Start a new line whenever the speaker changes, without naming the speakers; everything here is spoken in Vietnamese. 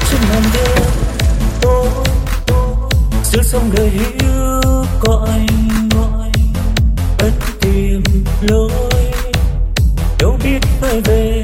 trên màn đêm tối, giữa sông đời hiu có anh vẫn tìm lối, đâu biết phải về